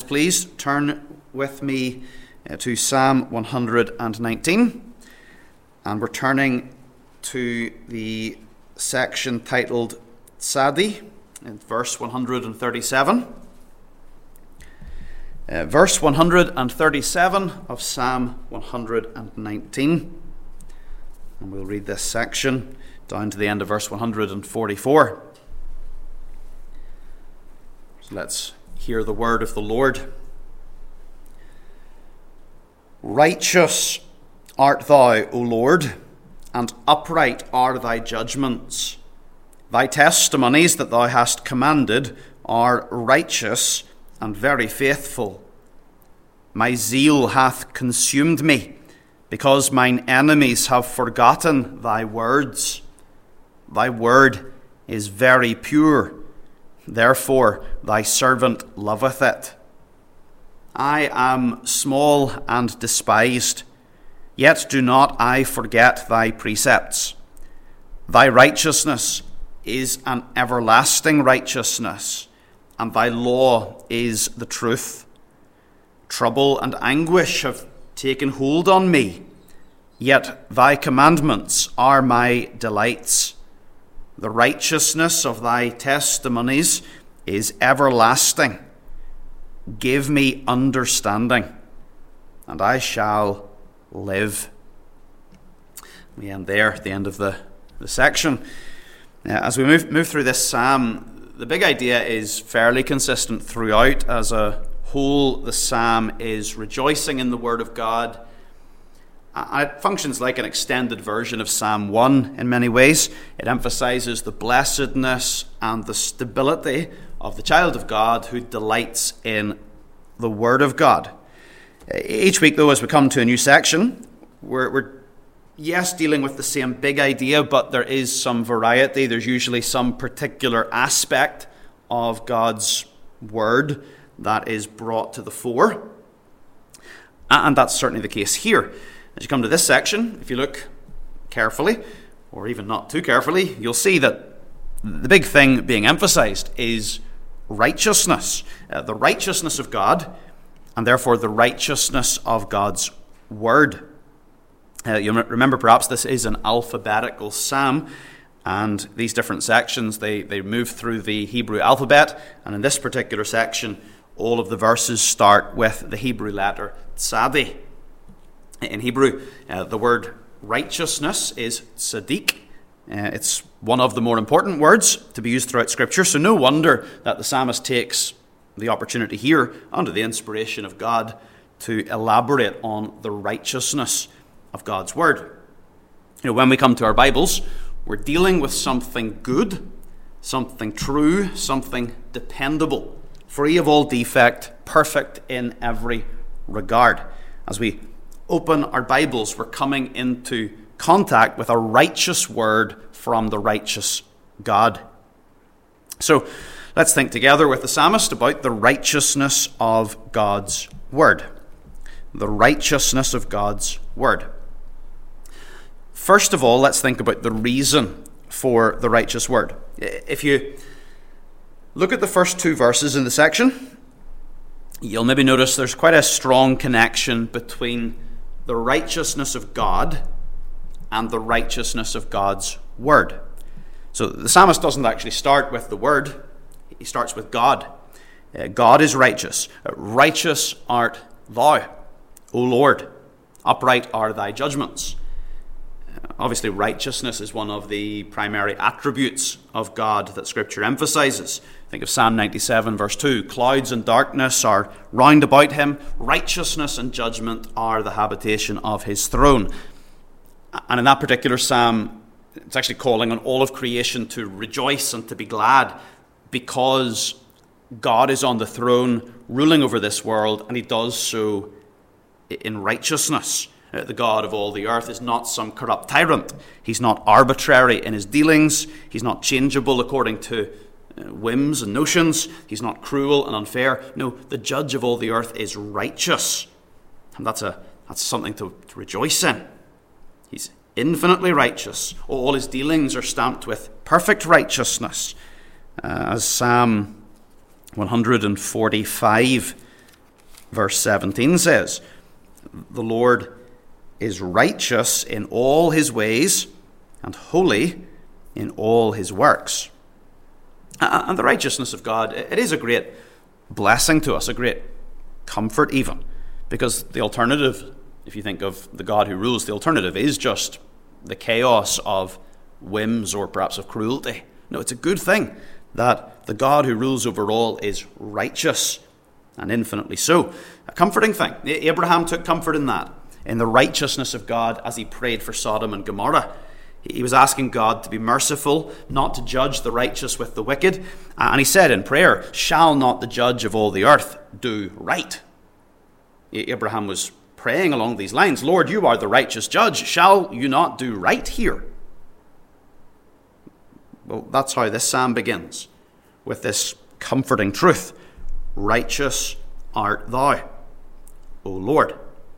please turn with me to Psalm 119. And we're turning to the section titled Tzadi in verse 137. Verse 137 of Psalm 119. And we'll read this section down to the end of verse 144. So let's hear the word of the Lord. Righteous art thou, O Lord, and upright are thy judgments. Thy testimonies that thou hast commanded are righteous and very faithful. My zeal hath consumed me, because mine enemies have forgotten thy words. Thy word is very pure, therefore thy servant loveth it. I am small and despised, yet do not I forget thy precepts. Thy righteousness is an everlasting righteousness, and thy law is the truth. Trouble and anguish have taken hold on me, yet thy commandments are my delights. The righteousness of thy testimonies is everlasting. Give me understanding, and I shall live. We end there at the end of the section. As we move through this psalm, the big idea is fairly consistent throughout. As a whole, the psalm is rejoicing in the word of God. And it functions like an extended version of Psalm 1 in many ways. It emphasizes the blessedness and the stability of the child of God who delights in the word of God. Each week, though, as we come to a new section, we're dealing with the same big idea, but there is some variety. There's usually some particular aspect of God's word that is brought to the fore. And that's certainly the case here. As you come to this section, if you look carefully, or even not too carefully, you'll see that the big thing being emphasized is righteousness. The righteousness of God, and therefore the righteousness of God's word. You remember perhaps this is an alphabetical psalm, and these different sections, they move through the Hebrew alphabet, and in this particular section, all of the verses start with the Hebrew letter Tzadi. In Hebrew, the word righteousness is tzaddik. It's one of the more important words to be used throughout Scripture, so no wonder that the psalmist takes the opportunity here, under the inspiration of God, to elaborate on the righteousness of God's word. When we come to our Bibles, we're dealing with something good, something true, something dependable, free of all defect, perfect in every regard. As we open our Bibles, we're coming into contact with a righteous word from the righteous God. So let's think together with the psalmist about the righteousness of God's word. The righteousness of God's word. First of all, let's think about the reason for the righteous word. If you look at the first two verses in the section, you'll maybe notice there's quite a strong connection between the righteousness of God and the righteousness of God's word. So the psalmist doesn't actually start with the word, he starts with God. God is righteous. Righteous art thou, O Lord. Upright are thy judgments. Obviously, righteousness is one of the primary attributes of God that Scripture emphasizes. Think of Psalm 97, verse 2. Clouds and darkness are round about him. Righteousness and judgment are the habitation of his throne. And in that particular psalm, it's actually calling on all of creation to rejoice and to be glad because God is on the throne, ruling over this world, and he does so in righteousness. The God of all the earth is not some corrupt tyrant. He's not arbitrary in his dealings. He's not changeable according to whims and notions. He's not cruel and unfair. No, the judge of all the earth is righteous. And that's something to rejoice in. He's infinitely righteous. All his dealings are stamped with perfect righteousness. As Psalm 145 Verse 17 says, "The Lord is righteous in all his ways and holy in all his works." And the righteousness of God, it is a great blessing to us, a great comfort even, because the alternative, if you think of the God who rules, the alternative is just the chaos of whims or perhaps of cruelty. No, it's a good thing that the God who rules over all is righteous, and infinitely so. A comforting thing. Abraham took comfort in that, in the righteousness of God as he prayed for Sodom and Gomorrah. He was asking God to be merciful, not to judge the righteous with the wicked. And he said in prayer, "Shall not the judge of all the earth do right?" Abraham was praying along these lines. Lord, you are the righteous judge. Shall you not do right here? Well, that's how this psalm begins, with this comforting truth. Righteous art thou, O Lord.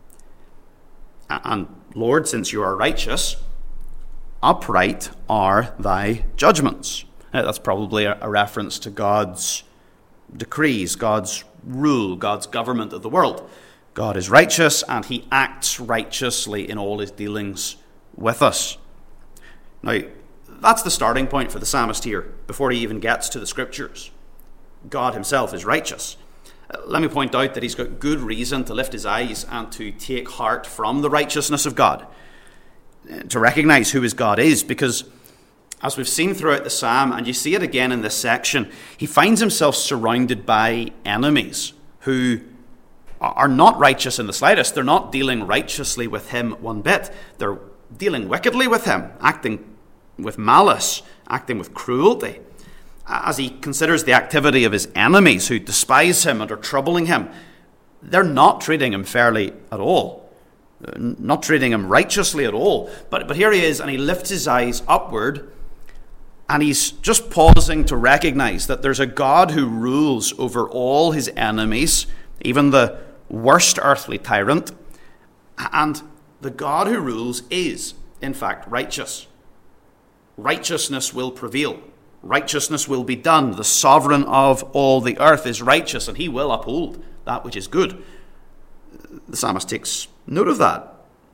And Lord, since you are righteous, upright are thy judgments. That's probably a reference to God's decrees, God's rule, God's government of the world. God is righteous and he acts righteously in all his dealings with us. Now, that's the starting point for the psalmist here, before he even gets to the scriptures. God himself is righteous. Let me point out that he's got good reason to lift his eyes and to take heart from the righteousness of God, to recognize who his God is, because as we've seen throughout the psalm, and you see it again in this section, he finds himself surrounded by enemies who are not righteous in the slightest. They're not dealing righteously with him one bit. They're dealing wickedly with him, acting with malice, acting with cruelty. As he considers the activity of his enemies who despise him and are troubling him, they're not treating him fairly at all, not treating him righteously at all. But here he is, and he lifts his eyes upward, and he's just pausing to recognize that there's a God who rules over all his enemies, even the worst earthly tyrant, and the God who rules is, in fact, righteous. Righteousness will prevail. Righteousness will be done. The sovereign of all the earth is righteous, and he will uphold that which is good. The psalmist takes note of that.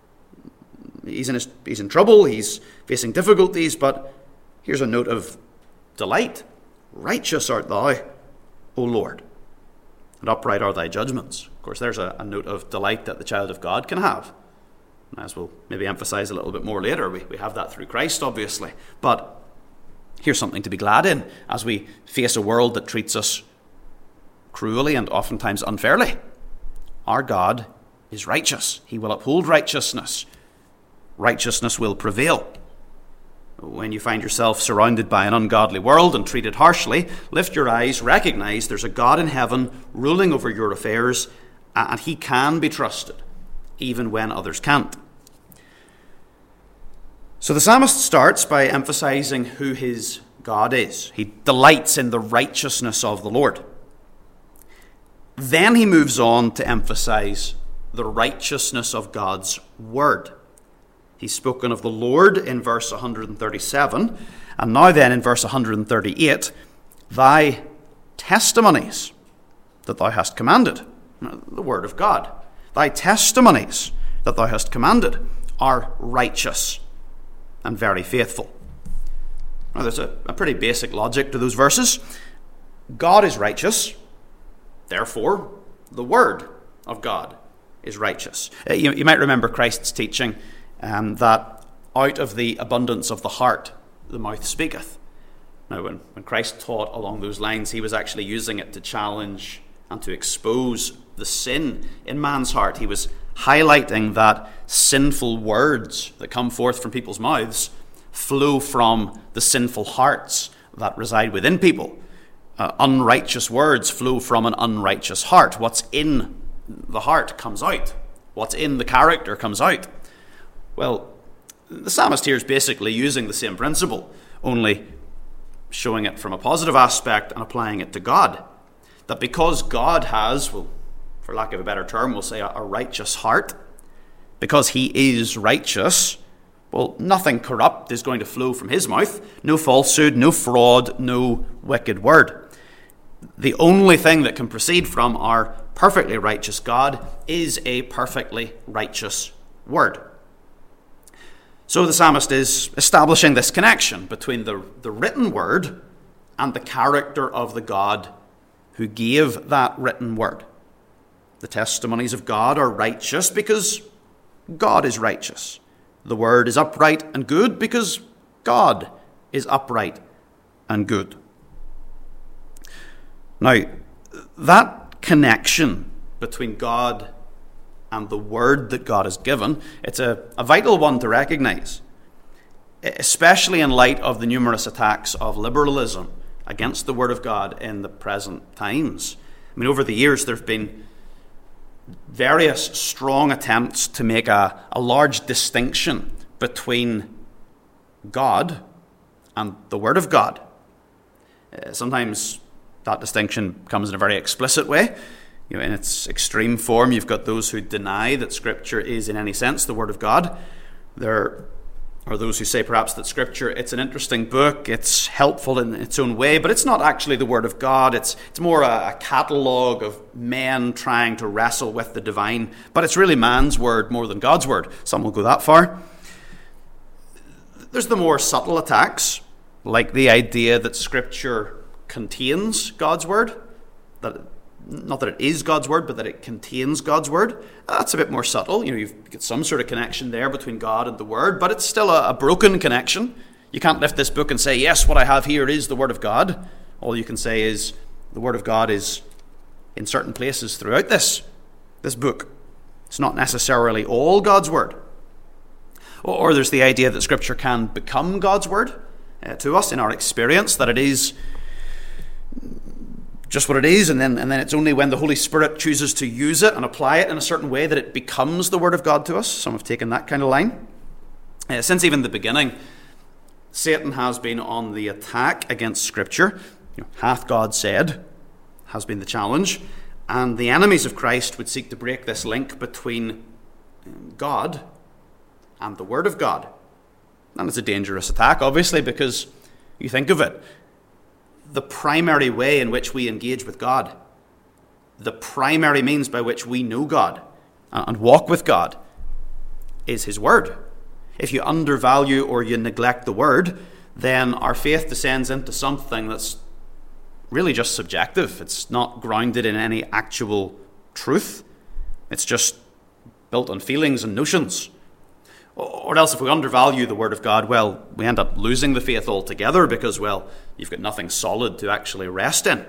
He's in trouble, he's facing difficulties, but here's a note of delight. Righteous art thou, O Lord, and upright are thy judgments. Of course, there's a note of delight that the child of God can have. As we'll maybe emphasize a little bit more later, we have that through Christ, obviously. But here's something to be glad in as we face a world that treats us cruelly and oftentimes unfairly. Our God is righteous. He will uphold righteousness. Righteousness will prevail. When you find yourself surrounded by an ungodly world and treated harshly, lift your eyes, recognize there's a God in heaven ruling over your affairs, and he can be trusted, even when others can't. So the psalmist starts by emphasizing who his God is. He delights in the righteousness of the Lord. Then he moves on to emphasize the righteousness of God's word. He's spoken of the Lord in verse 137, and now then in verse 138, thy testimonies that thou hast commanded. The word of God. Thy testimonies that thou hast commanded are righteous and very faithful. Now, there's a pretty basic logic to those verses. God is righteous, therefore the word of God is righteous. You might remember Christ's teaching that out of the abundance of the heart the mouth speaketh. Now, when Christ taught along those lines, he was actually using it to challenge and to expose the sin in man's heart. He was highlighting that sinful words that come forth from people's mouths flow from the sinful hearts that reside within people. Unrighteous words flow from an unrighteous heart. What's in the heart comes out. What's in the character comes out. Well, the psalmist here is basically using the same principle, only showing it from a positive aspect and applying it to God. That because God has, well, for lack of a better term, we'll say a righteous heart, because he is righteous, well, nothing corrupt is going to flow from his mouth. No falsehood, no fraud, no wicked word. The only thing that can proceed from our perfectly righteous God is a perfectly righteous word. So the psalmist is establishing this connection between the written word and the character of the God who gave that written word. The testimonies of God are righteous because God is righteous. The word is upright and good because God is upright and good. Now, that connection between God and the word that God has given, it's a vital one to recognize, especially in light of the numerous attacks of liberalism against the word of God in the present times. I mean, over the years, there have been various strong attempts to make a large distinction between God and the word of God. Sometimes that distinction comes in a very explicit way. In its extreme form, you've got those who deny that Scripture is in any sense the Word of God. There are those who say perhaps that Scripture, it's an interesting book, it's helpful in its own way, but it's not actually the Word of God. It's more a catalogue of men trying to wrestle with the divine, but it's really man's word more than God's word. Some will go that far. There's the more subtle attacks, like the idea that Scripture contains God's word, not that it is God's word, but that it contains God's word. That's a bit more subtle. You've got some sort of connection there between God and the word, but it's still a broken connection. You can't lift this book and say, yes, what I have here is the word of God. All you can say is the word of God is in certain places throughout this book. It's not necessarily all God's word. Or there's the idea that Scripture can become God's word to us in our experience, that it is just what it is, and then it's only when the Holy Spirit chooses to use it and apply it in a certain way that it becomes the Word of God to us. Some have taken that kind of line. Since even the beginning, Satan has been on the attack against Scripture. Hath God said, has been the challenge. And the enemies of Christ would seek to break this link between God and the Word of God. And it's a dangerous attack, obviously, because you think of it. The primary way in which we engage with God, the primary means by which we know God and walk with God, is His Word. If you undervalue or you neglect the Word, then our faith descends into something that's really just subjective. It's not grounded in any actual truth. It's just built on feelings and notions. Or else if we undervalue the Word of God, well, we end up losing the faith altogether because, well, you've got nothing solid to actually rest in.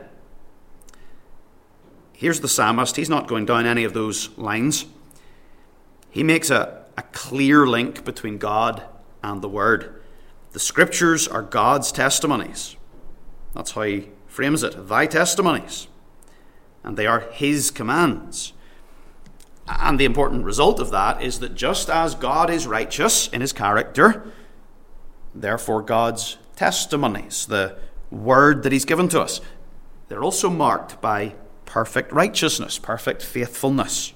Here's the psalmist. He's not going down any of those lines. He makes a clear link between God and the Word. The Scriptures are God's testimonies. That's how he frames it. Thy testimonies. And they are His commands. And the important result of that is that just as God is righteous in His character, therefore God's testimonies, the word that He's given to us, they're also marked by perfect righteousness, perfect faithfulness.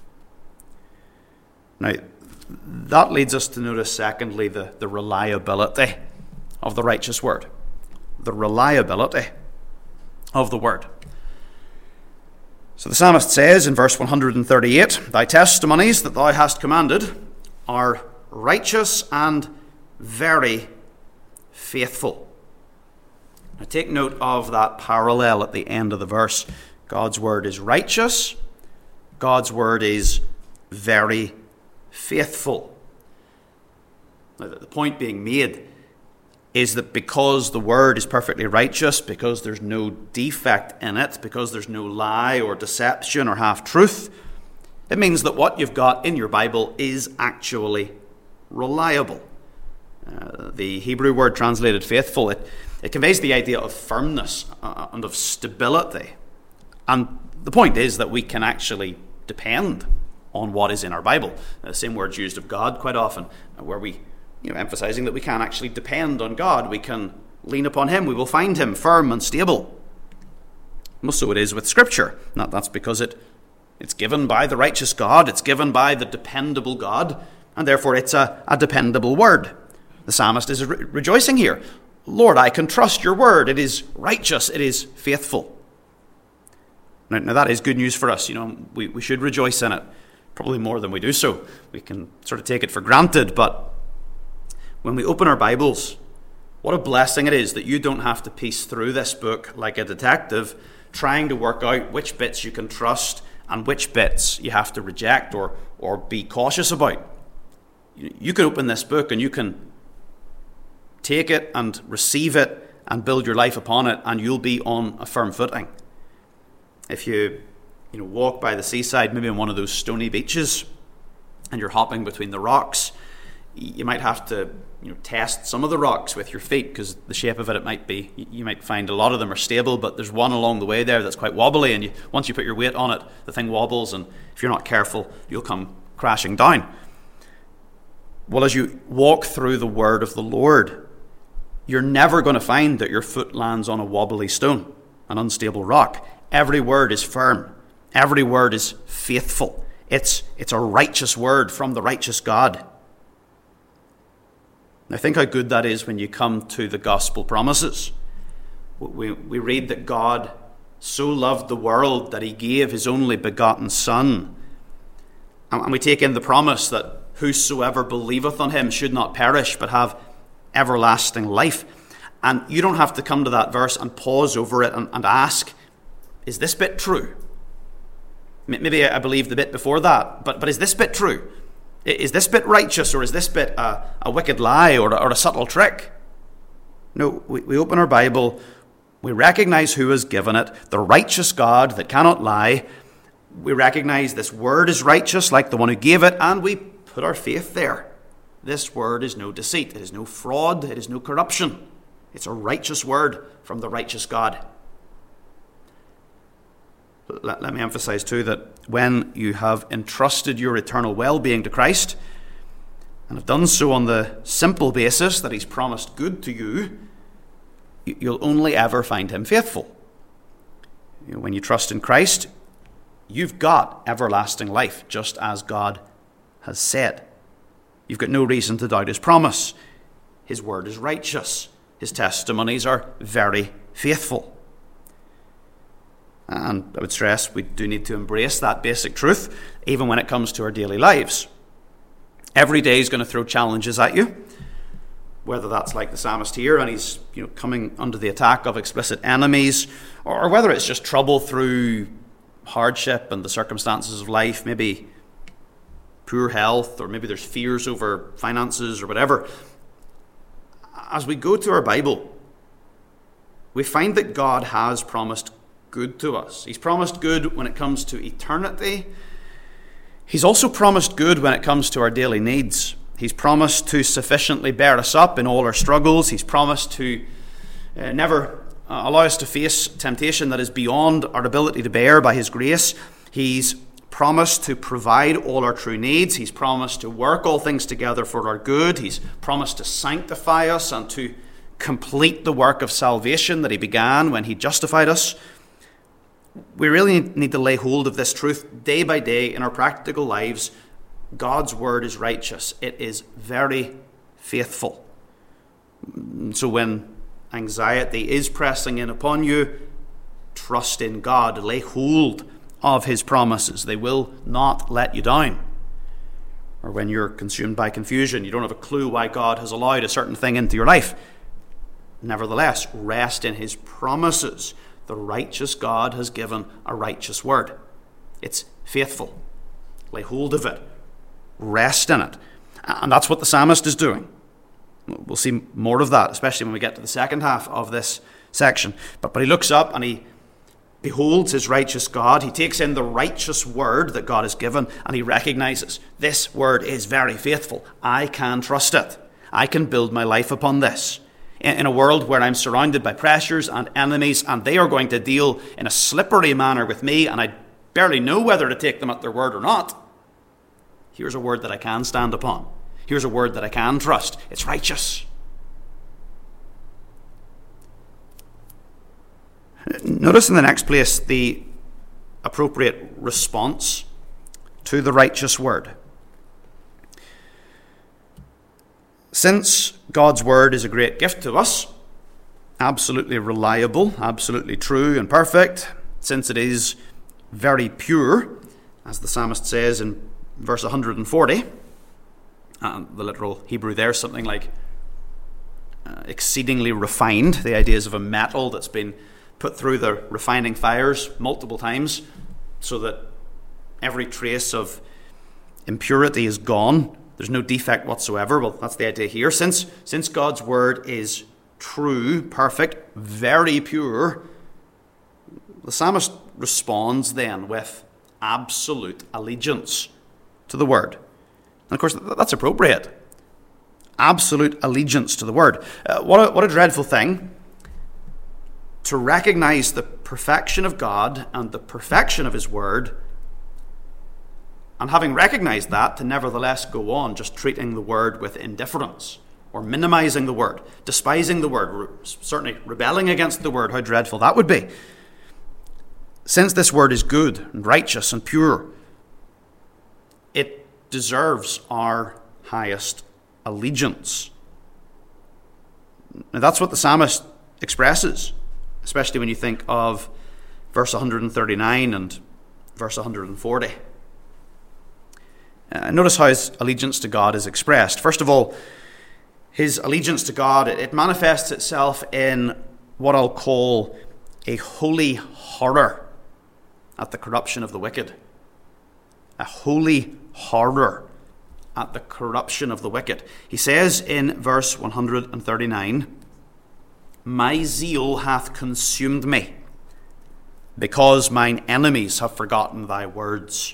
Now, that leads us to notice, secondly, the reliability of the righteous word. The reliability of the word. So the psalmist says in verse 138, Thy testimonies that Thou hast commanded are righteous and very faithful. Now take note of that parallel at the end of the verse. God's word is righteous. God's word is very faithful. Now, the point being made is that because the word is perfectly righteous, because there's no defect in it, because there's no lie or deception or half-truth, it means that what you've got in your Bible is actually reliable. The Hebrew word translated faithful, it conveys the idea of firmness and of stability. And the point is that we can actually depend on what is in our Bible. The same word's used of God quite often, where we emphasizing that we can actually depend on God. We can lean upon Him. We will find Him firm and stable. So it is with Scripture. That's because it's given by the righteous God. It's given by the dependable God. And therefore it's a dependable word. The psalmist is rejoicing here. Lord, I can trust your word. It is righteous. It is faithful. Now that is good news for us. We should rejoice in it, probably more than we do so. We can sort of take it for granted, but when we open our Bibles, what a blessing it is that you don't have to piece through this book like a detective, trying to work out which bits you can trust and which bits you have to reject or be cautious about. You can open this book and you can take it and receive it and build your life upon it, and you'll be on a firm footing. If you walk by the seaside, maybe on one of those stony beaches, and you're hopping between the rocks, you might have to test some of the rocks with your feet, because the shape of it might be, you might find a lot of them are stable, but there's one along the way there that's quite wobbly, and once you put your weight on it, the thing wobbles, and if you're not careful, you'll come crashing down. Well, as you walk through the word of the Lord, you're never going to find that your foot lands on a wobbly stone, an unstable rock. Every word is firm. Every word is faithful. It's a righteous word from the righteous God. Now think how good that is when you come to the gospel promises. We read that God so loved the world that he gave his only begotten Son. And we take in the promise that whosoever believeth on him should not perish but have everlasting life. And you don't have to come to that verse and pause over it and ask, is this bit true? Maybe I believe the bit before that, but is this bit true? Is this bit righteous, or is this bit a wicked lie or a subtle trick? No, we open our Bible, we recognize who has given it, the righteous God that cannot lie. We recognize this word is righteous like the one who gave it, and we put our faith there. This word is no deceit, it is no fraud, it is no corruption. It's a righteous word from the righteous God. Let me emphasize too that when you have entrusted your eternal well-being to Christ, and have done so on the simple basis that he's promised good to you, you'll only ever find him faithful. When you trust in Christ, you've got everlasting life, just as God has said. You've got no reason to doubt his promise. His word is righteous. His testimonies are very faithful. And I would stress we do need to embrace that basic truth, even when it comes to our daily lives. Every day is going to throw challenges at you, whether that's like the psalmist here, and he's coming under the attack of explicit enemies, or whether it's just trouble through hardship and the circumstances of life, maybe poor health, or maybe there's fears over finances or whatever. As we go to our Bible, we find that God has promised good to us. He's promised good when it comes to eternity. He's also promised good when it comes to our daily needs. He's promised to sufficiently bear us up in all our struggles. He's promised to never allow us to face temptation that is beyond our ability to bear by his grace. He's promised to provide all our true needs. He's promised to work all things together for our good. He's promised to sanctify us and to complete the work of salvation that he began when he justified us. We really need to lay hold of this truth day by day in our practical lives. God's word is righteous. It is very faithful. So when anxiety is pressing in upon you, trust in God. Lay hold of his promises. They will not let you down. Or when you're consumed by confusion, you don't have a clue why God has allowed a certain thing into your life. Nevertheless, rest in his promises. The righteous God has given a righteous word. It's faithful. Lay hold of it. Rest in it. And that's what the psalmist is doing. We'll see more of that, especially when we get to the second half of this section. But he looks up and he beholds his righteous God. He takes in the righteous word that God has given, and he recognizes this word is very faithful. I can trust it. I can build my life upon this. In a world where I'm surrounded by pressures and enemies, and they are going to deal in a slippery manner with me, and I barely know whether to take them at their word or not, here's a word that I can stand upon. Here's a word that I can trust. It's righteous. Notice in the next place the appropriate response to the righteous word. Since God's word is a great gift to us, absolutely reliable, absolutely true and perfect, since it is very pure, as the psalmist says in verse 140. The literal Hebrew there is something like exceedingly refined. The idea is of a metal that's been put through the refining fires multiple times so that every trace of impurity is gone. There's no defect whatsoever. Well, that's the idea here. Since God's word is true, perfect, very pure, the psalmist responds then with absolute allegiance to the word. And of course, that's appropriate. Absolute allegiance to the word. What a dreadful thing to recognize the perfection of God and the perfection of his word, and having recognized that, to nevertheless go on just treating the word with indifference, or minimizing the word, despising the word, certainly rebelling against the word. How dreadful that would be. Since this word is good and righteous and pure, it deserves our highest allegiance. Now, that's what the psalmist expresses, especially when you think of verse 139 and verse 140. Notice how his allegiance to God is expressed. First of all, his allegiance to God, it manifests itself in what I'll call a holy horror at the corruption of the wicked. A holy horror at the corruption of the wicked. He says in verse 139, "My zeal hath consumed me, because mine enemies have forgotten thy words."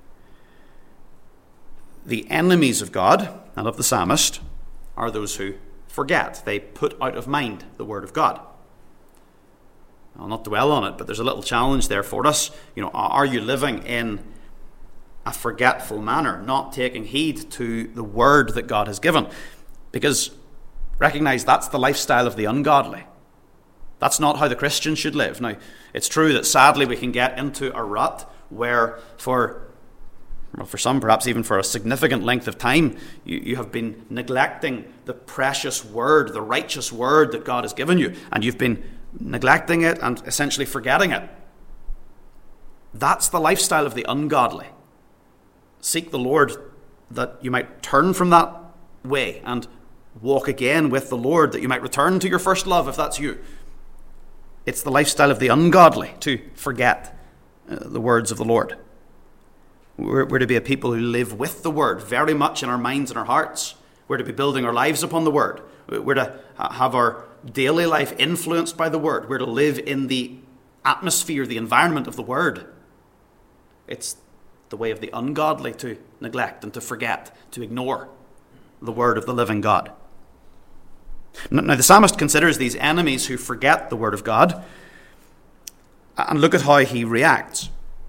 The enemies of God and of the psalmist are those who forget. They put out of mind the word of God. I'll not dwell on it, but there's a little challenge there for us. Are you living in a forgetful manner, not taking heed to the word that God has given? Because recognize that's the lifestyle of the ungodly. That's not how the Christian should live. Now, it's true that sadly we can get into a rut where for some, perhaps even for a significant length of time, you have been neglecting the precious word, the righteous word that God has given you, and you've been neglecting it and essentially forgetting it. That's the lifestyle of the ungodly. Seek the Lord that you might turn from that way and walk again with the Lord, that you might return to your first love if that's you. It's the lifestyle of the ungodly to forget the words of the Lord. We're to be a people who live with the word very much in our minds and our hearts. We're to be building our lives upon the word. We're to have our daily life influenced by the word. We're to live in the atmosphere, the environment of the word. It's the way of the ungodly to neglect and to forget, to ignore the word of the living God. Now, the psalmist considers these enemies who forget the word of God, and look at how he reacts.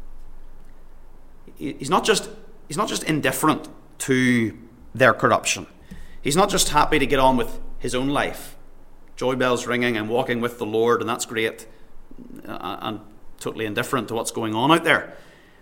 He's not just indifferent to their corruption. He's not just happy to get on with his own life, joy bells ringing and walking with the Lord, and that's great, and totally indifferent to what's going on out there.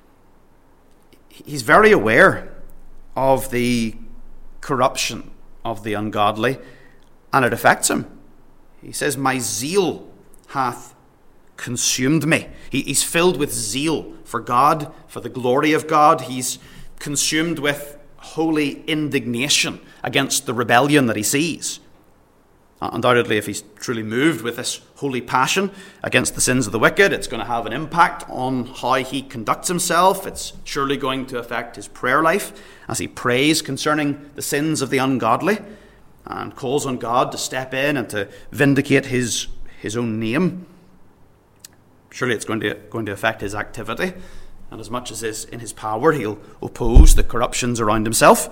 He's very aware of the corruption of the ungodly, and it affects him. He says, "My zeal hath consumed me." He's filled with zeal for God, for the glory of God. He's consumed with holy indignation against the rebellion that he sees. Undoubtedly, if he's truly moved with this holy passion against the sins of the wicked, it's going to have an impact on how he conducts himself. It's surely going to affect his prayer life as he prays concerning the sins of the ungodly and calls on God to step in and to vindicate his own name. Surely it's going to affect his activity, and as much as is in his power, he'll oppose the corruptions around himself.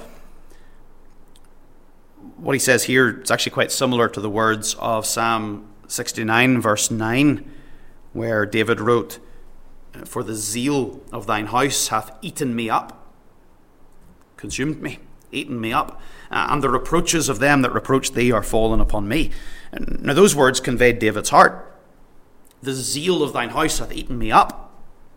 What he says here is actually quite similar to the words of Psalm 69, verse 9, where David wrote, "For the zeal of thine house hath eaten me up," consumed me, eaten me up, "and the reproaches of them that reproach thee are fallen upon me." Now those words conveyed David's heart. The zeal of thine house hath eaten me up.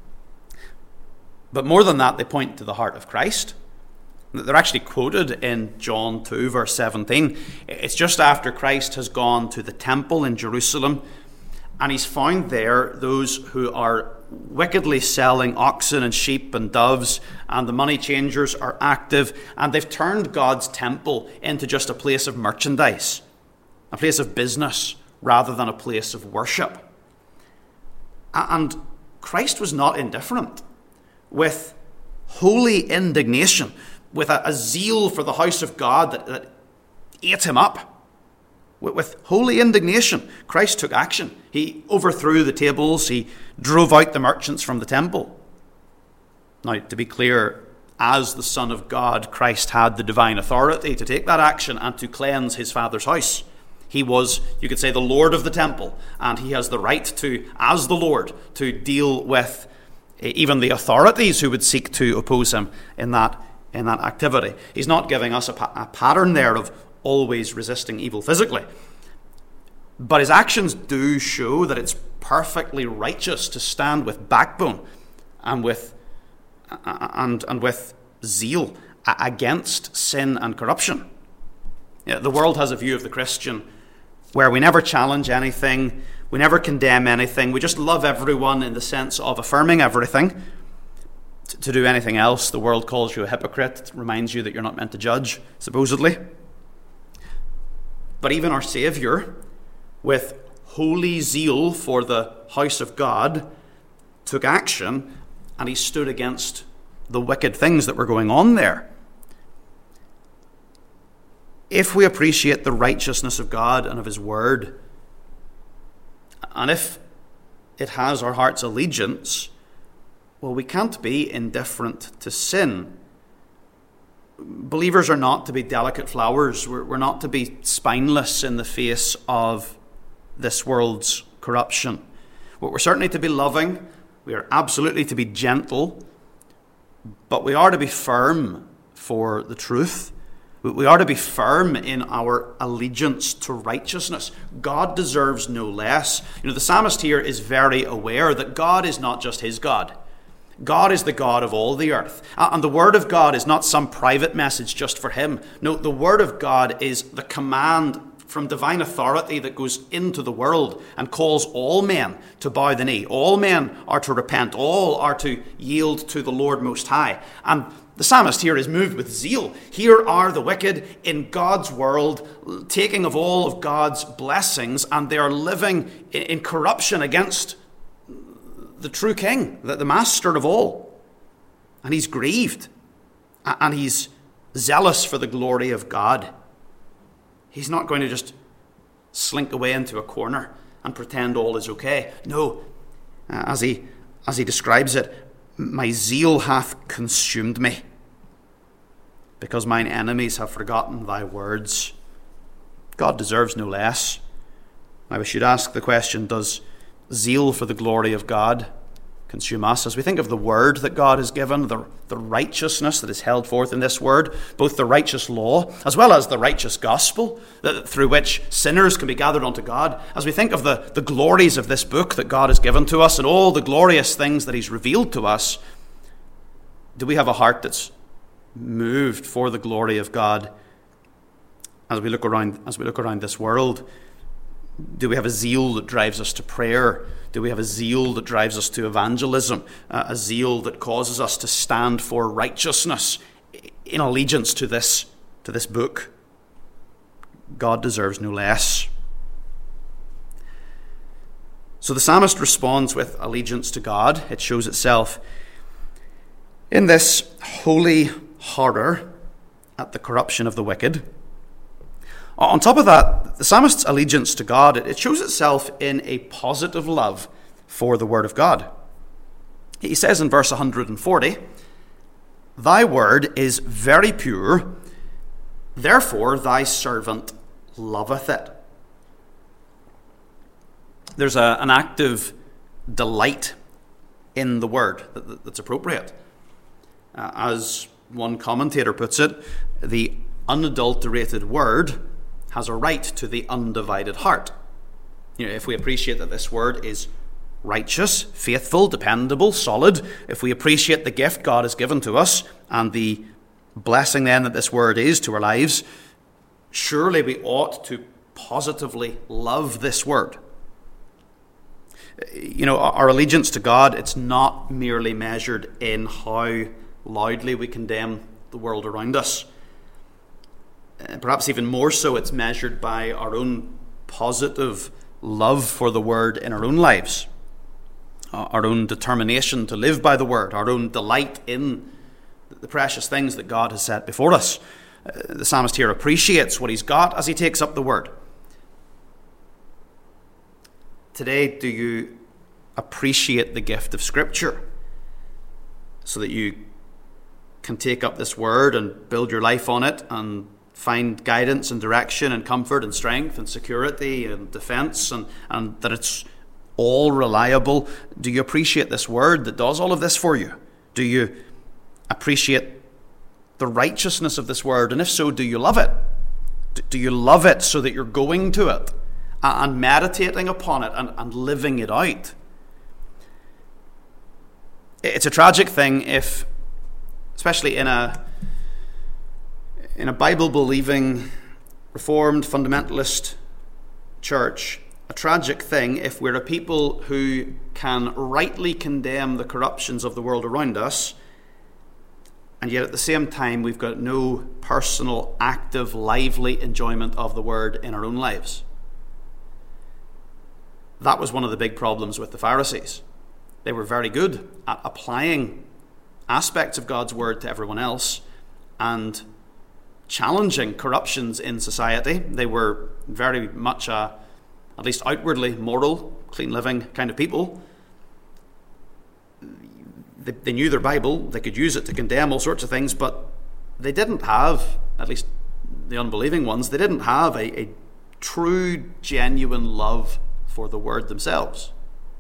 But more than that, they point to the heart of Christ. They're actually quoted in John 2, verse 17. It's just after Christ has gone to the temple in Jerusalem And he's found there those who are wickedly selling oxen and sheep and doves, and the money changers are active, and they've turned God's temple into just a place of merchandise, a place of business, rather than a place of worship. And Christ was not indifferent. With holy indignation, with a zeal for the house of God that ate him up, with holy indignation, Christ took action. He overthrew the tables. He drove out the merchants from the temple. Now, to be clear, as the Son of God, Christ had the divine authority to take that action and to cleanse his Father's house. He was, you could say, the Lord of the temple, and he has the right to, as the Lord, to deal with even the authorities who would seek to oppose him in that activity. He's not giving us a pattern there of always resisting evil physically. But his actions do show that it's perfectly righteous to stand with backbone and with zeal against sin and corruption. Yeah, the world has a view of the Christian where we never challenge anything, we never condemn anything, we just love everyone in the sense of affirming everything. To do anything else, the world calls you a hypocrite. It reminds you that you're not meant to judge, supposedly. But even our Saviour, with holy zeal for the house of God, took action, and he stood against the wicked things that were going on there. If we appreciate the righteousness of God and of his word, and if it has our heart's allegiance, well, we can't be indifferent to sin. Believers are not to be delicate flowers. We're not to be spineless in the face of this world's corruption. We're certainly to be loving. We are absolutely to be gentle. But we are to be firm for the truth. We are to be firm in our allegiance to righteousness. God deserves no less. The psalmist here is very aware that God is not just his God. God is the God of all the earth. And the word of God is not some private message just for him. No, the word of God is the command from divine authority that goes into the world and calls all men to bow the knee. All men are to repent. All are to yield to the Lord Most High. And the psalmist here is moved with zeal. Here are the wicked in God's world, taking of all of God's blessings, and they are living in corruption against the true king, the master of all. And he's grieved. And he's zealous for the glory of God. He's not going to just slink away into a corner and pretend all is okay. No, as he describes it, my zeal hath consumed me, because mine enemies have forgotten thy words. God deserves no less. Now we should ask the question, does zeal for the glory of God consume us? As we think of the word that God has given, the righteousness that is held forth in this word, both the righteous law as well as the righteous gospel, through which sinners can be gathered unto God, as we think of the glories of this book that God has given to us and all the glorious things that he's revealed to us, do we have a heart that's moved for the glory of God as we look around this world? Do we have a zeal that drives us to prayer? Do we have a zeal that drives us to evangelism? A zeal that causes us to stand for righteousness in allegiance to this book? God deserves no less. So the psalmist responds with allegiance to God. It shows itself in this holy horror at the corruption of the wicked. On top of that, the psalmist's allegiance to God, it shows itself in a positive love for the word of God. He says in verse 140, thy word is very pure, therefore thy servant loveth it. There's an active delight in the word that's appropriate. As one commentator puts it, the unadulterated word has a right to the undivided heart. If we appreciate that this word is righteous, faithful, dependable, solid, if we appreciate the gift God has given to us and the blessing then that this word is to our lives, surely we ought to positively love this word. Our allegiance to God, it's not merely measured in how loudly we condemn the world around us. Perhaps even more so, it's measured by our own positive love for the Word in our own lives, our own determination to live by the Word, our own delight in the precious things that God has set before us. The psalmist here appreciates what he's got as he takes up the Word. Today, do you appreciate the gift of Scripture so that you can take up this Word and build your life on it and find guidance and direction and comfort and strength and security and defense, and that it's all reliable? Do you appreciate this Word that does all of this for you? Do you appreciate the righteousness of this Word? And if so, do you love it? Do you love it so that you're going to it and meditating upon it and living it out? It's a tragic thing if, especially in a Bible-believing, Reformed, fundamentalist church, a tragic thing if we're a people who can rightly condemn the corruptions of the world around us, and yet at the same time we've got no personal, active, lively enjoyment of the Word in our own lives. That was one of the big problems with the Pharisees. They were very good at applying aspects of God's Word to everyone else and challenging corruptions in society. They were very much at least outwardly moral, clean living kind of people. They knew their Bible, they could use it to condemn all sorts of things, but they didn't have, at least the unbelieving ones, they didn't have a true, genuine love for the Word themselves.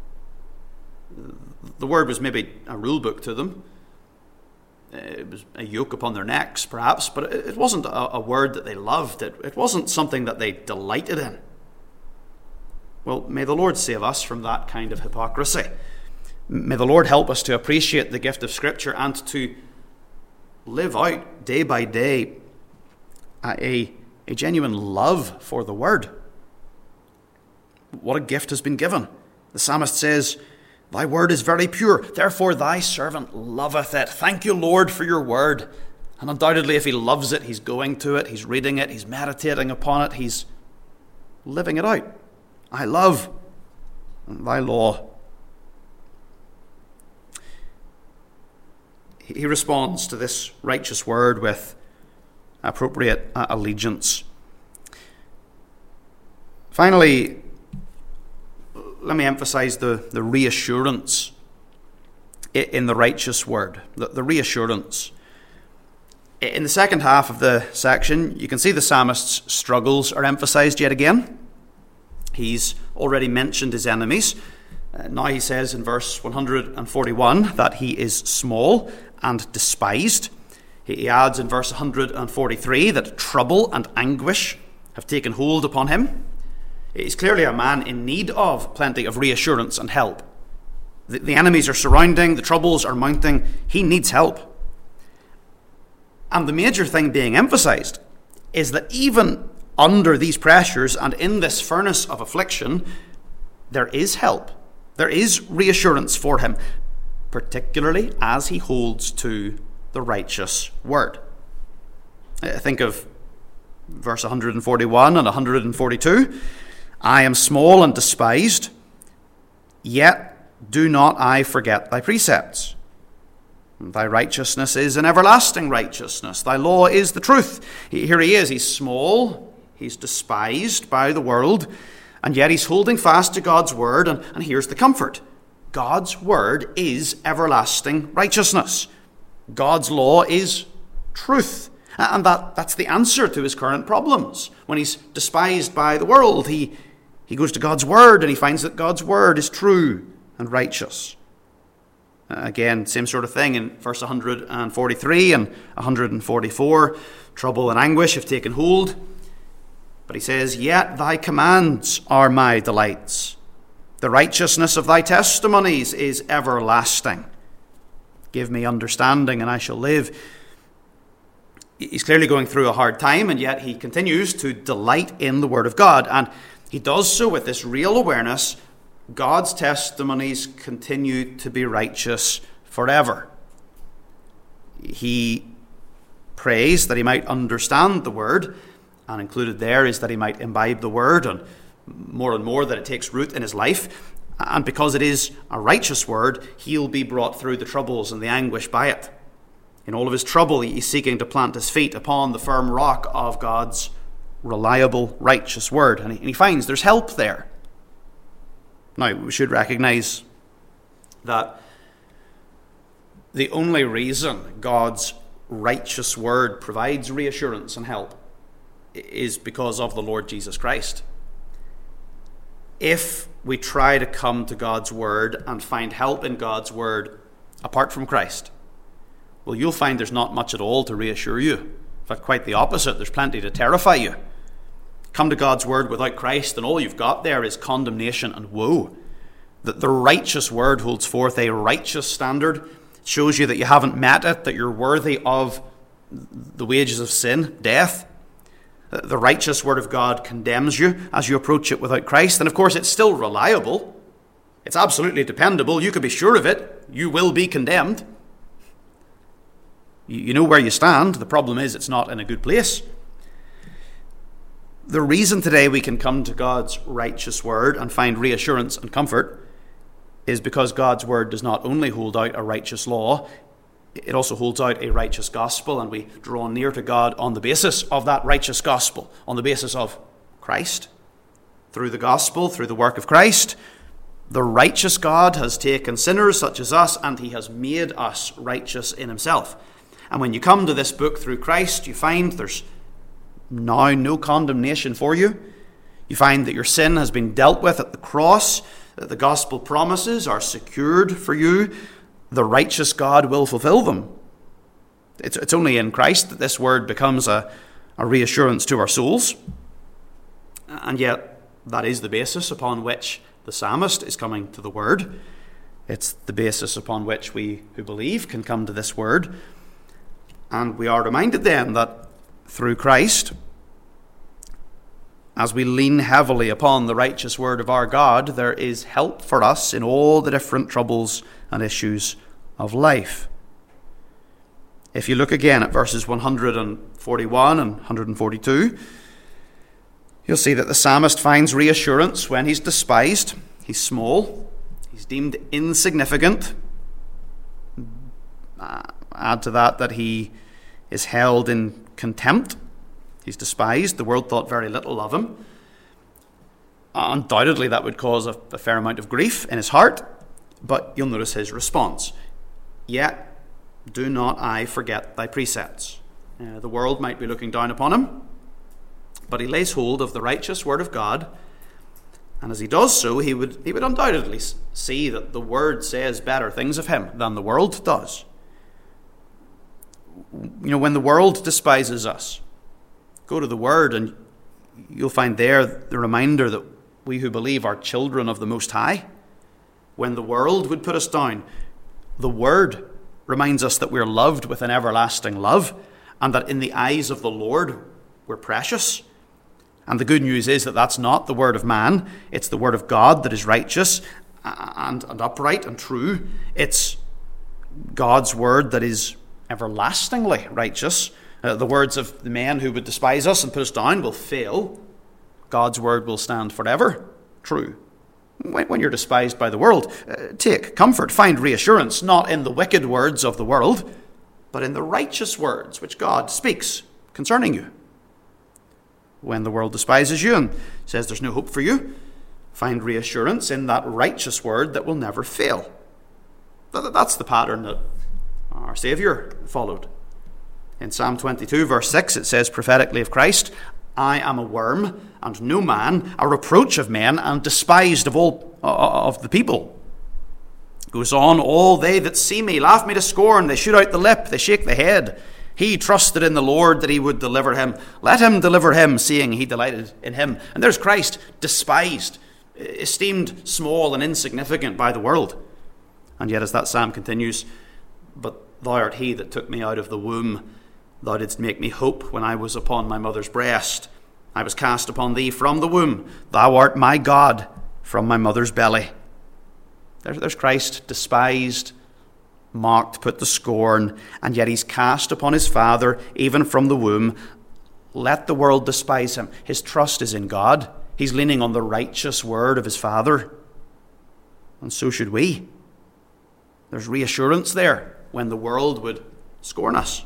The Word was maybe a rule book to them. It was a yoke upon their necks, perhaps, but it wasn't a word that they loved. It wasn't something that they delighted in. Well, may the Lord save us from that kind of hypocrisy. May the Lord help us to appreciate the gift of Scripture and to live out day by day a genuine love for the Word. What a gift has been given. The psalmist says, "Thy word is very pure, therefore thy servant loveth it." Thank you, Lord, for your word. And undoubtedly, if he loves it, he's going to it, he's reading it, he's meditating upon it, he's living it out. I love thy law. He responds to this righteous word with appropriate allegiance. Finally, let me emphasize the reassurance in the righteous word, the reassurance. In the second half of the section, you can see the psalmist's struggles are emphasized yet again. He's already mentioned his enemies. Now he says in verse 141 that he is small and despised. He adds in verse 143 that trouble and anguish have taken hold upon him. He's clearly a man in need of plenty of reassurance and help. The enemies are surrounding, the troubles are mounting. He needs help. And the major thing being emphasized is that even under these pressures and in this furnace of affliction, there is help. There is reassurance for him, particularly as he holds to the righteous word. Think of verse 141 and 142. I am small and despised, yet do not I forget thy precepts. Thy righteousness is an everlasting righteousness. Thy law is the truth. Here he is. He's small. He's despised by the world. And yet he's holding fast to God's word. And here's the comfort. God's word is everlasting righteousness. God's law is truth. And that's the answer to his current problems. When he's despised by the world, he goes to God's word and he finds that God's word is true and righteous. Again, same sort of thing in verse 143 and 144. Trouble and anguish have taken hold. But he says, yet thy commands are my delights. The righteousness of thy testimonies is everlasting. Give me understanding and I shall live. He's clearly going through a hard time, and yet he continues to delight in the word of God. And he does so with this real awareness God's testimonies continue to be righteous forever. He prays that he might understand the word, and included there is that he might imbibe the word, and more that it takes root in his life. And because it is a righteous word, he'll be brought through the troubles and the anguish by it. In all of his trouble, he's seeking to plant his feet upon the firm rock of God's reliable, righteous word. And he finds there's help there. Now, we should recognize that the only reason God's righteous word provides reassurance and help is because of the Lord Jesus Christ. If we try to come to God's word and find help in God's word apart from Christ, well, you'll find there's not much at all to reassure you. In fact, quite the opposite. There's plenty to terrify you. Come to God's word without Christ, and all you've got there is condemnation and woe. That the righteous word holds forth a righteous standard. It shows you that you haven't met it, that you're worthy of the wages of sin, death. The righteous word of God condemns you as you approach it without Christ. And of course, it's still reliable. It's absolutely dependable. You can be sure of it. You will be condemned. You know where you stand. The problem is it's not in a good place. The reason today we can come to God's righteous word and find reassurance and comfort is because God's word does not only hold out a righteous law, it also holds out a righteous gospel, and we draw near to God on the basis of that righteous gospel, on the basis of Christ. Through the gospel, through the work of Christ, the righteous God has taken sinners such as us, and he has made us righteous in himself. And when you come to this book through Christ, you find there's now no condemnation for you. You find that your sin has been dealt with at the cross, that the gospel promises are secured for you. The righteous God will fulfill them. It's only in Christ that this word becomes a reassurance to our souls. And yet, that is the basis upon which the psalmist is coming to the word. It's the basis upon which we who believe can come to this word. And we are reminded then that through Christ, as we lean heavily upon the righteous word of our God, there is help for us in all the different troubles and issues of life. If you look again at verses 141 and 142, you'll see that the psalmist finds reassurance when he's despised. He's small. He's deemed insignificant. Add to that he is held in contempt. He's despised. The world thought very little of him. Undoubtedly, that would cause a fair amount of grief in his heart. But you'll notice his response. Yet, do not I forget thy precepts. The world might be looking down upon him, but he lays hold of the righteous word of God. And as he does so, he would undoubtedly see that the word says better things of him than the world does. You know, when the world despises us, go to the word and you'll find there the reminder that we who believe are children of the Most High. When the world would put us down, the word reminds us that we're loved with an everlasting love, and that in the eyes of the Lord we're precious. And the good news is that that's not the word of man. It's the word of God that is righteous and upright and true. It's God's word that is everlastingly righteous. The words of the men who would despise us and put us down will fail. God's word will stand forever true. When you're despised by the world, take comfort, find reassurance, not in the wicked words of the world, but in the righteous words which God speaks concerning you. When the world despises you and says there's no hope for you, find reassurance in that righteous word that will never fail. That's the pattern that our Saviour followed. In Psalm 22, verse 6, it says prophetically of Christ, I am a worm and no man, a reproach of men and despised of all of the people. It goes on, all they that see me laugh me to scorn. They shoot out the lip, they shake the head. He trusted in the Lord that he would deliver him. Let him deliver him, seeing he delighted in him. And there's Christ, despised, esteemed small and insignificant by the world. And yet as that psalm continues, but thou art he that took me out of the womb. Thou didst make me hope when I was upon my mother's breast. I was cast upon thee from the womb. Thou art my God from my mother's belly. There's Christ, despised, mocked, put to scorn, and yet he's cast upon his Father, even from the womb. Let the world despise him. His trust is in God. He's leaning on the righteous word of his Father. And so should we. There's reassurance there when the world would scorn us.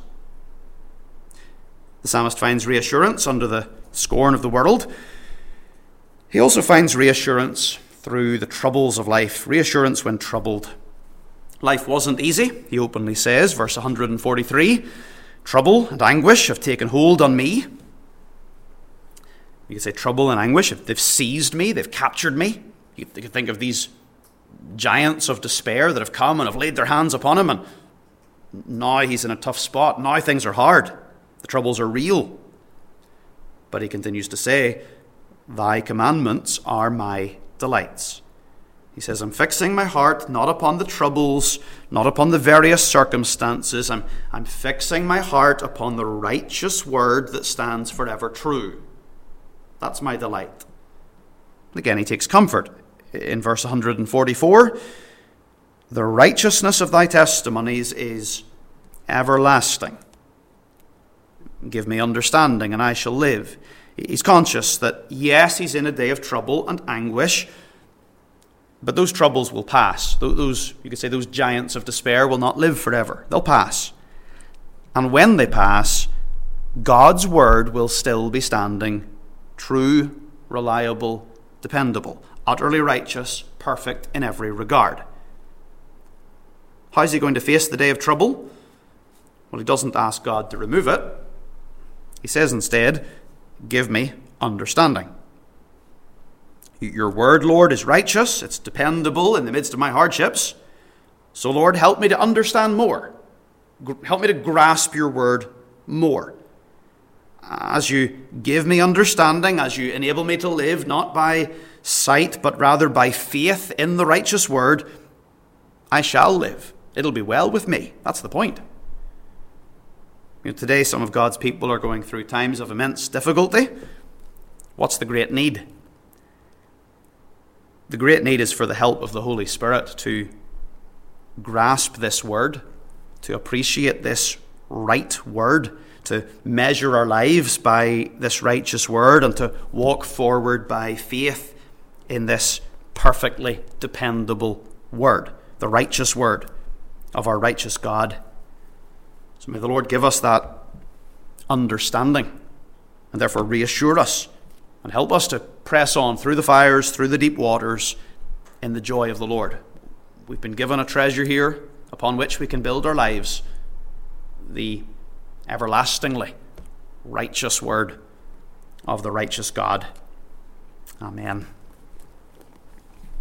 The psalmist finds reassurance under the scorn of the world. He also finds reassurance through the troubles of life, reassurance when troubled. Life wasn't easy, he openly says, verse 143. Trouble and anguish have taken hold on me. You could say trouble and anguish, they've seized me, they've captured me. You could think of these giants of despair that have come and have laid their hands upon him, and now he's in a tough spot. Now things are hard. The troubles are real. But he continues to say, thy commandments are my delights. He says, I'm fixing my heart not upon the troubles, not upon the various circumstances. I'm fixing my heart upon the righteous word that stands forever true. That's my delight. Again, he takes comfort in verse 144. The righteousness of thy testimonies is everlasting. Give me understanding, and I shall live. He's conscious that, yes, he's in a day of trouble and anguish, but those troubles will pass. Those, you could say, those giants of despair will not live forever. They'll pass. And when they pass, God's word will still be standing, true, reliable, dependable, utterly righteous, perfect in every regard. How's he going to face the day of trouble? Well, he doesn't ask God to remove it. He says instead, give me understanding. Your word, Lord, is righteous. It's dependable in the midst of my hardships. So, Lord, help me to understand more. Help me to grasp your word more. As you give me understanding, as you enable me to live not by sight, but rather by faith in the righteous word, I shall live. It'll be well with me. That's the point. Today, some of God's people are going through times of immense difficulty. What's the great need? The great need is for the help of the Holy Spirit to grasp this word, to appreciate this right word, to measure our lives by this righteous word, and to walk forward by faith in this perfectly dependable word, the righteous word of our righteous God. So may the Lord give us that understanding and therefore reassure us and help us to press on through the fires, through the deep waters, in the joy of the Lord. We've been given a treasure here upon which we can build our lives, the everlastingly righteous word of the righteous God. Amen.